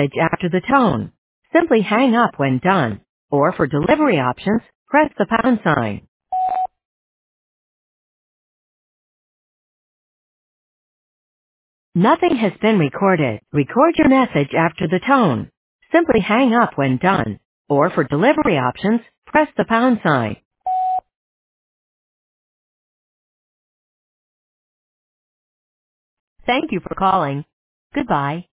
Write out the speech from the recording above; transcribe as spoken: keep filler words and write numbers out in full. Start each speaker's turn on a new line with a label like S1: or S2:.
S1: message after the tone. Simply hang up when done. Or for delivery options, press the pound sign. Nothing has been recorded. Record your message after the tone. Simply hang up when done. Or for delivery options, press the pound sign. Thank you for calling. Goodbye.